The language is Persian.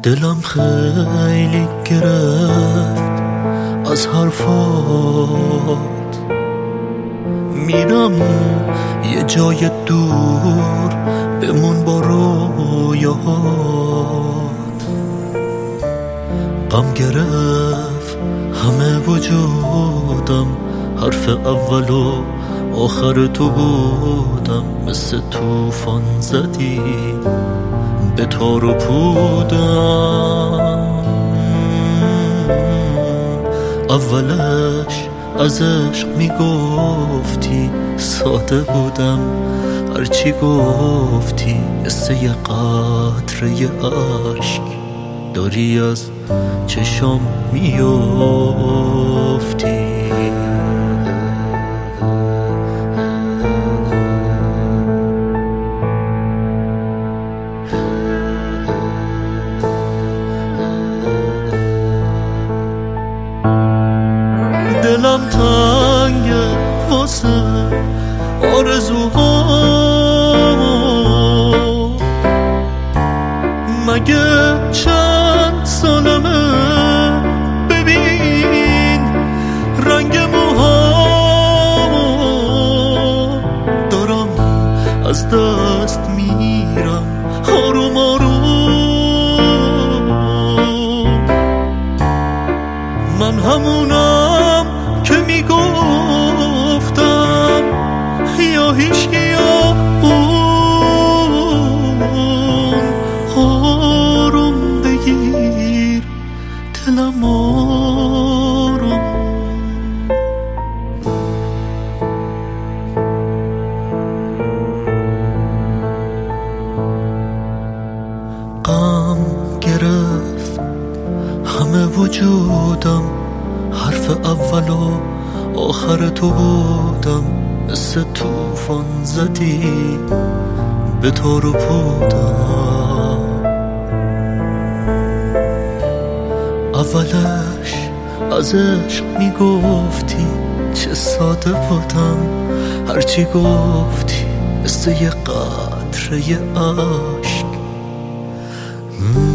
دلم خیلی گرفت از حرفات، میرم یه جای دور بمون با رویاهات. غم گرفت همه وجودم، حرف اول و آخر تو بودم. مثل طوفان زدی به تار و پودم، اولش از عشق میگفتی ساده بودم، هرچی گفتی مثل یه قطره عشق داری از چشم میافتی. دلم تنگه واسه آرزوهام، مگه چند سالمه ببین رنگ موهامو. دارم از دست میرم آروم آروم، من همونم که میگفتم یا هیچکی یا اون. آروم بگیر دلم آروم. غم گرفت همه وجودم، حرف اول و آخر تو بودم. مثل طوفان زدی به تار و پودم، اولش از عشق میگفتی چه ساده بودم، هرچی گفتی مثل یه قطره عشق